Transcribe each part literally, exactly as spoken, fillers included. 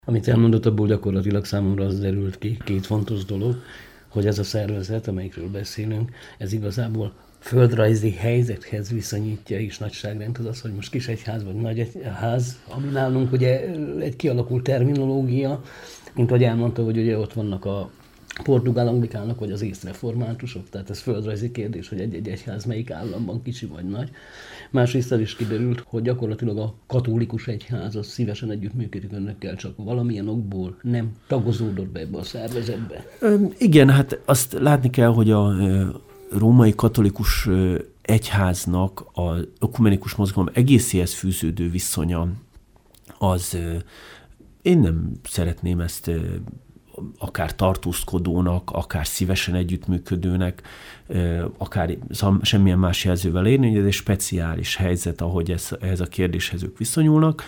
Amit elmondott, abból gyakorlatilag számomra az derült ki, két fontos dolog, hogy ez a szervezet, amelyikről beszélünk, ez igazából földrajzi helyzethez viszonyítja is nagyságrend, az az, hogy most kis egyház vagy nagy egyház, ami nálunk ugye egy kialakult terminológia, mint ahogy elmondta, hogy ugye ott vannak a portugál anglikánok vagy az észreformátusok, tehát ez földrajzi kérdés, hogy egy-egy egyház melyik államban kicsi vagy nagy. Másrészt el is kiderült, hogy gyakorlatilag a katolikus egyház az szívesen együttműködik önökkel, csak valamilyen okból nem tagozódott be ebbe a szervezetbe. Igen, hát azt látni kell, hogy a római katolikus egyháznak az ökumenikus mozgalom egészéhez fűződő viszonya az, én nem szeretném ezt akár tartózkodónak, akár szívesen együttműködőnek, akár semmilyen más jelzővel érni, hogy ez egy speciális helyzet, ahogy ez, ehhez a kérdéshez ők viszonyulnak.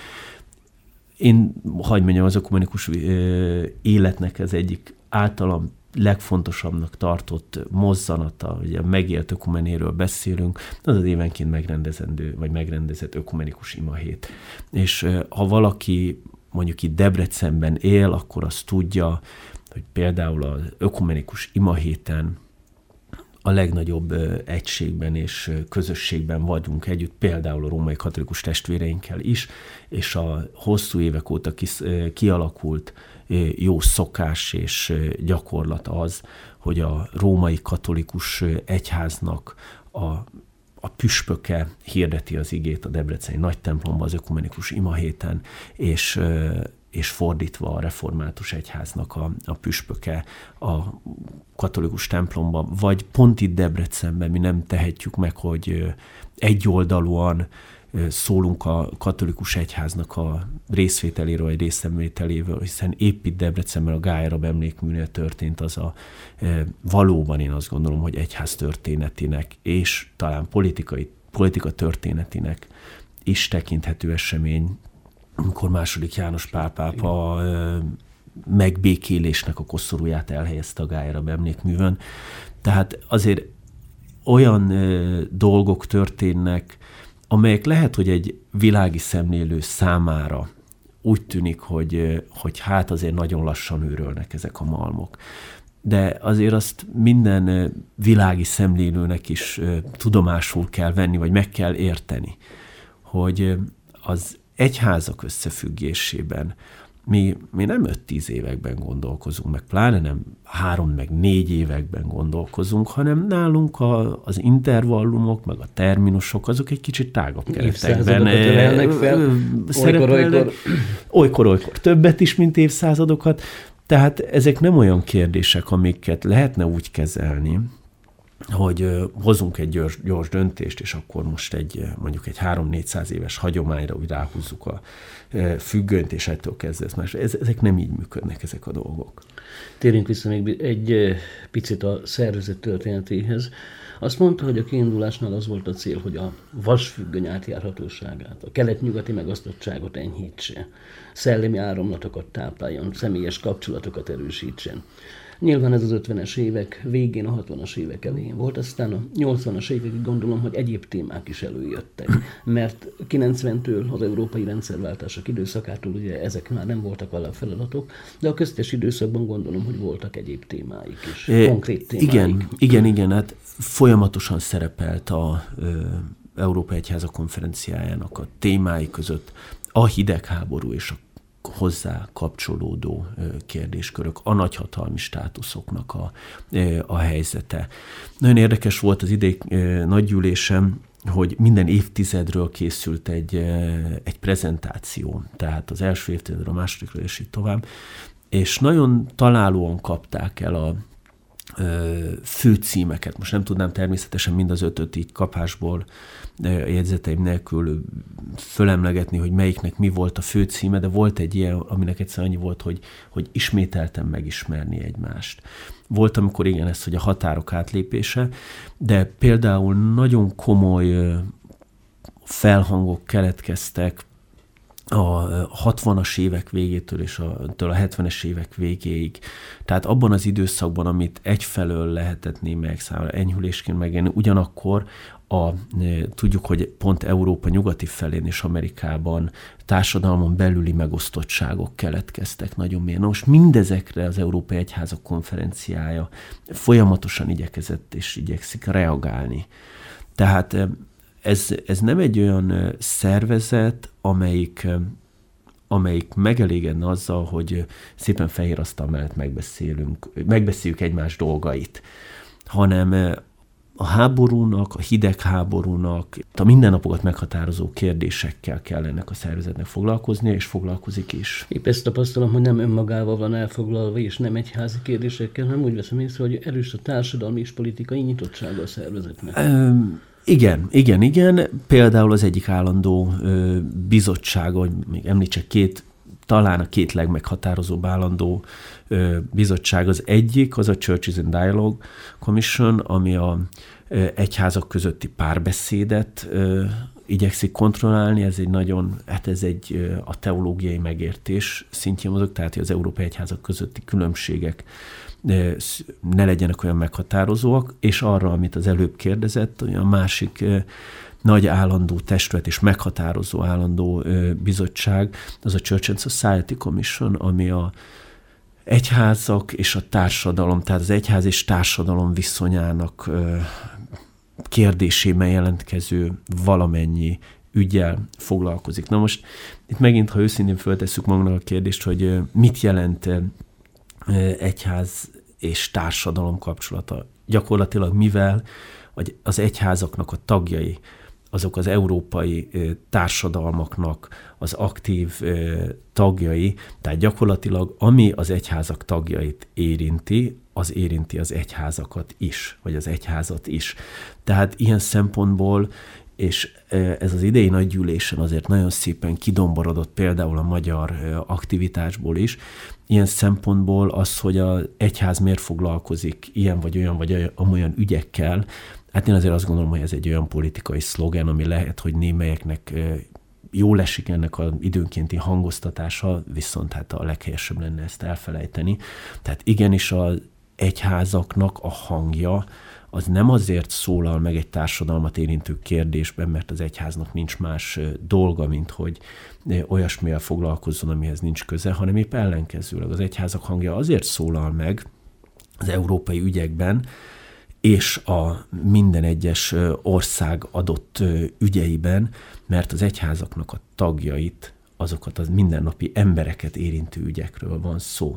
Én, hagyj mondjam, az ökumenikus életnek ez egyik általam legfontosabbnak tartott mozzanata, ugye a megélt ökumenéről beszélünk, az az évenként megrendezendő, vagy megrendezett ökumenikus imahét. És ha valaki mondjuk itt Debrecenben él, akkor azt tudja, hogy például az ökumenikus imahéten a legnagyobb egységben és közösségben vagyunk együtt, például a római katolikus testvéreinkkel is, és a hosszú évek óta kialakult jó szokás és gyakorlat az, hogy a római katolikus egyháznak a a püspöke hirdeti az igét a debreceni nagy templomban, az ökumenikus imahéten, és, és fordítva a református egyháznak a, a püspöke a katolikus templomban, vagy pont itt Debrecenben mi nem tehetjük meg, hogy egyoldalúan szólunk a katolikus egyháznak a részvételéről, vagy részemvételéről, hiszen épp itt Debrecenben a Gályarab emlékműnél történt az a valóban én azt gondolom, hogy egyház történetinek és talán politikai, politika történetinek is tekinthető esemény, amikor második János Pál pápa megbékélésnek a koszorúját elhelyezte a Gályarab emlékművön. Tehát azért olyan dolgok történnek, amelyek lehet, hogy egy világi szemlélő számára úgy tűnik, hogy, hogy hát azért nagyon lassan őrölnek ezek a malmok. De azért azt minden világi szemlélőnek is tudomásul kell venni, vagy meg kell érteni, hogy az egyházak összefüggésében mi, mi nem öt-tíz években gondolkozunk, meg pláne nem három, meg négy években gondolkozunk, hanem nálunk a, az intervallumok, meg a terminusok, azok egy kicsit tágabb keretekben szerepelnek. Olykor-olykor többet is, mint évszázadokat. Tehát ezek nem olyan kérdések, amiket lehetne úgy kezelni, hogy hozunk egy gyors, gyors döntést, és akkor most egy mondjuk egy három-négyszáz éves hagyományra úgy ráhúzzuk a függönyt, és ettől kezdve ez más. Ezek nem így működnek, ezek a dolgok. Térjünk vissza még egy picit a szervezet történetéhez. Azt mondta, hogy a kiindulásnál az volt a cél, hogy a vasfüggöny átjárhatóságát, a kelet-nyugati megosztottságot enyhítse, szellemi áramlatokat tápláljon, személyes kapcsolatokat erősítsen. Nyilván ez az ötvenes évek végén, a hatvanas évek elején volt, aztán a nyolcvanas évekig gondolom, hogy egyéb témák is előjöttek, mert kilencventől az európai rendszerváltások időszakától ugye ezek már nem voltak alapfeladatok, de a köztes időszakban gondolom, hogy voltak egyéb témáik is, é, konkrét témáik. Igen, igen, igen, hát folyamatosan szerepelt a ö, Európai Egyházak konferenciájának a témái között a hidegháború és a hozzá kapcsolódó kérdéskörök, a nagyhatalmi státuszoknak a, a helyzete. Nagyon érdekes volt az idei nagygyűlésem, hogy minden évtizedről készült egy, egy prezentáció, tehát az első évtizedről, a másodikról és így tovább, és nagyon találóan kapták el a fő címeket. Most nem tudnám természetesen mind az ötöt így kapásból a jegyzeteim nélkül fölemlegetni, hogy melyiknek mi volt a fő címe, de volt egy ilyen, aminek egyszer annyi volt, hogy, hogy ismételten megismerni egymást. Volt, amikor igen, ez, hogy a határok átlépése, de például nagyon komoly felhangok keletkeztek a hatvanas évek végétől és a, a hetvenes évek végéig. Tehát abban az időszakban, amit egyfelől lehetett némelyek számára enyhülésként megélni, ugyanakkor a, tudjuk, hogy pont Európa nyugati felén és Amerikában társadalmon belüli megosztottságok keletkeztek nagyon mélyen. Na most mindezekre az Európai Egyházak Konferenciája folyamatosan igyekezett és igyekszik reagálni. Tehát ez, ez nem egy olyan szervezet, amelyik, amelyik megelégedne azzal, hogy szépen fehér asztal mellett megbeszélünk, megbeszéljük egymás dolgait, hanem a háborúnak, a hidegháborúnak, a mindennapokat meghatározó kérdésekkel kell ennek a szervezetnek foglalkoznia, és foglalkozik is. Épp ezt tapasztalom, hogy nem önmagával van elfoglalva, és nem egyházi kérdésekkel, hanem úgy veszem észre, hogy erős a társadalmi és politikai nyitottsága a szervezetnek. Um, Igen, igen, igen. Például az egyik állandó ö, bizottság, hogy még említsek két, talán a két legmeghatározóbb állandó ö, bizottság. Az egyik, az a Churches in Dialogue Commission, ami a ö, egyházak közötti párbeszédet ö, igyekszik kontrollálni. Ez egy nagyon, hát ez egy ö, a teológiai megértés szintjén mozog, tehát az európai egyházak közötti különbségek ne legyenek olyan meghatározóak, és arra, amit az előbb kérdezett, a másik nagy állandó testület és meghatározó állandó bizottság, az a Church and Society Commission, ami a egyházak és a társadalom, tehát az egyház és társadalom viszonyának kérdésében jelentkező valamennyi üggyel foglalkozik. Na most itt megint, ha őszintén föltesszük magunknak a kérdést, hogy mit jelent egyház és társadalom kapcsolata. Gyakorlatilag mivel az egyházaknak a tagjai, azok az európai társadalmaknak az aktív tagjai, tehát gyakorlatilag ami az egyházak tagjait érinti, az érinti az egyházakat is, vagy az egyházat is. Tehát ilyen szempontból, és ez az idei nagygyűlésen azért nagyon szépen kidomborodott például a magyar aktivitásból is, ilyen szempontból az, hogy az egyház miért foglalkozik ilyen vagy olyan vagy olyan ügyekkel, hát én azért azt gondolom, hogy ez egy olyan politikai szlogen, ami lehet, hogy némelyeknek jól esik ennek az időnkénti hangoztatása, viszont hát a leghelyesebb lenne ezt elfelejteni. Tehát igenis az egyházaknak a hangja az nem azért szólal meg egy társadalmat érintő kérdésben, mert az egyháznak nincs más dolga, mint hogy olyasmivel foglalkozzon, amihez nincs köze, hanem épp ellenkezőleg az egyházak hangja azért szólal meg az európai ügyekben, és a minden egyes ország adott ügyeiben, mert az egyházaknak a tagjait, azokat az mindennapi embereket érintő ügyekről van szó,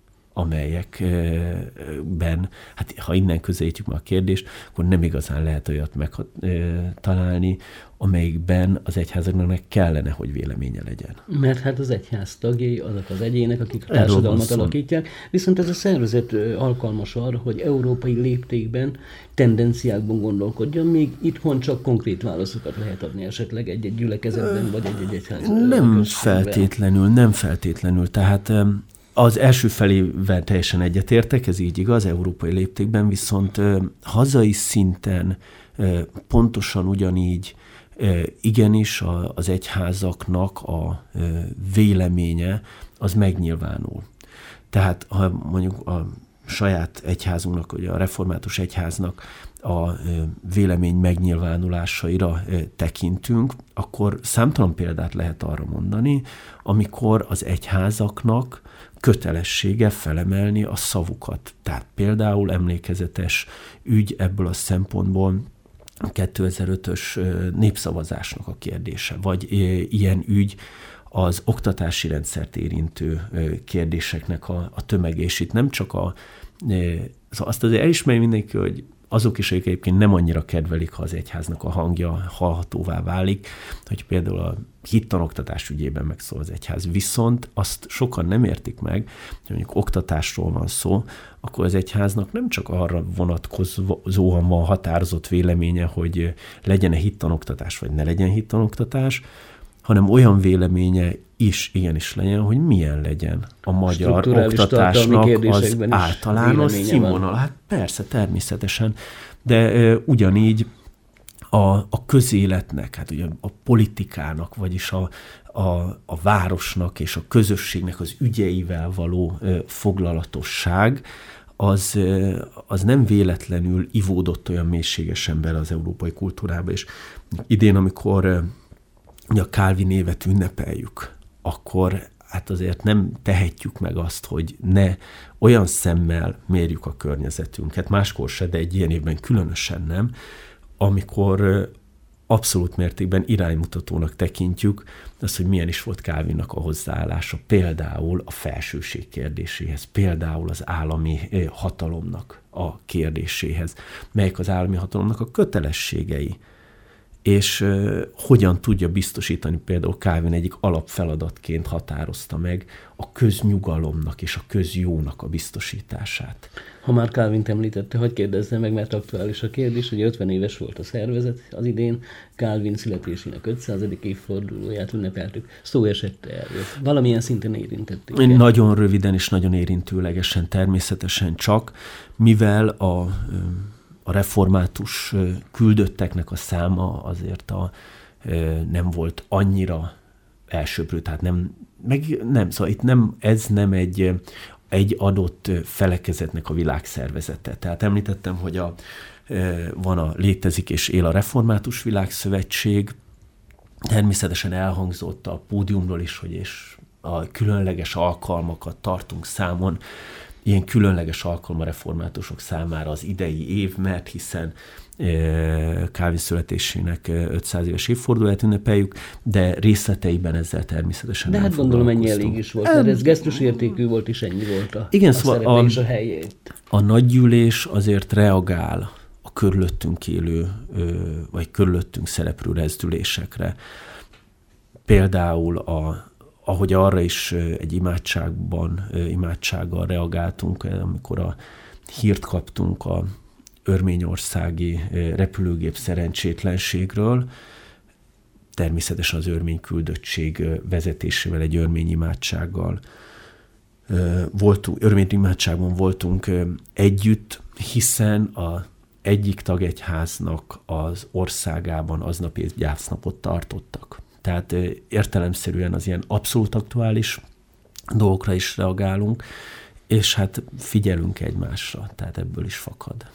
amelyekben, hát ha innen közelítjük meg a kérdést, akkor nem igazán lehet olyat megtalálni, amelyikben az egyházaknak kellene, hogy véleménye legyen. Mert hát az egyház tagjai azok az egyének, akik a társadalmat alakítják, viszont ez a szervezet alkalmas arra, hogy európai léptékben, tendenciákban gondolkodjon, még itthon csak konkrét válaszokat lehet adni esetleg egy-egy gyülekezetben, vagy egy-egy egyház. Nem feltétlenül, nem feltétlenül. Tehát az első felével teljesen egyetértek, ez így igaz, európai léptékben, viszont hazai szinten pontosan ugyanígy igenis az egyházaknak a véleménye az megnyilvánul. Tehát ha mondjuk a saját egyházunknak, vagy a református egyháznak a vélemény megnyilvánulásaira tekintünk, akkor számtalan példát lehet arra mondani, amikor az egyházaknak kötelessége felemelni a szavukat. Tehát például emlékezetes ügy ebből a szempontból a kétezer-ötös népszavazásnak a kérdése, vagy ilyen ügy az oktatási rendszert érintő kérdéseknek a, a tömege, és itt nem csak a, azt azért elismeri mindenki, hogy azok is, akik egyébként nem annyira kedvelik, ha az egyháznak a hangja hallhatóvá válik, hogy például a hittanoktatás ügyében megszól az egyház. Viszont azt sokan nem értik meg, hogy mondjuk oktatásról van szó, akkor az egyháznak nem csak arra vonatkozóan van határozott véleménye, hogy legyen-e hittanoktatás, vagy ne legyen hittanoktatás, hanem olyan véleménye is igenis legyen, hogy milyen legyen a magyar oktatásnak az általános színvonal. Hát persze, természetesen, de uh, ugyanígy a, a közéletnek, hát ugye a politikának, vagyis a, a, a városnak és a közösségnek az ügyeivel való uh, foglalatosság, az, az nem véletlenül ivódott olyan mélységesen bele az európai kultúrába, és idén, amikor a Calvin évet ünnepeljük, akkor hát azért nem tehetjük meg azt, hogy ne olyan szemmel mérjük a környezetünket, máskor se, de egy ilyen évben különösen nem, amikor abszolút mértékben iránymutatónak tekintjük azt, hogy milyen is volt Calvinnak a hozzáállása, például a felsőség kérdéséhez, például az állami hatalomnak a kérdéséhez, melyek az állami hatalomnak a kötelességei, és uh, hogyan tudja biztosítani, például Calvin egyik alapfeladatként határozta meg a köznyugalomnak és a közjónak a biztosítását. Ha már Calvint említette, hadd kérdezzem meg, mert aktuális a kérdés, hogy ötven éves volt a szervezet az idén, Calvin születésének ötszázadik évfordulóját ünnepeltük. Szó esett erről. Valamilyen szinten érintették el? Nagyon röviden és nagyon érintőlegesen, természetesen csak, mivel a a református küldötteknek a száma azért a, nem volt annyira elsöprő, tehát nem, meg nem, szóval itt nem, ez nem egy, egy adott felekezetnek a világszervezete. Tehát említettem, hogy a, van a, létezik és él a Református Világszövetség, természetesen elhangzott a pódiumról is, hogy és a különleges alkalmakat tartunk számon. Ilyen különleges alkalom a reformátusok számára az idei év, mert hiszen Calvin születésének ötszáz éves évfordulóját ünnepeljük, de részleteiben ezzel természetesen de nem hát gondolom ennyi elég is volt, mert ez gesztusértékű volt, és ennyi volt a, igen, a szóval szerepe a, és a helyét. A nagygyűlés azért reagál a körülöttünk élő, vagy körülöttünk szereplő rezdülésekre. Például a ahogy arra is egy imádságban, imádsággal reagáltunk, amikor a hírt kaptunk a örményországi repülőgép szerencsétlenségről, természetesen az örmény küldöttség vezetésével, egy örmény imádsággal voltunk, örmény imádságban voltunk együtt, hiszen a egyik tagegyháznak az országában aznap egy gyásznapot tartottak. Tehát értelemszerűen az ilyen abszolút aktuális dolgokra is reagálunk, és hát figyelünk egymásra, tehát ebből is fakad.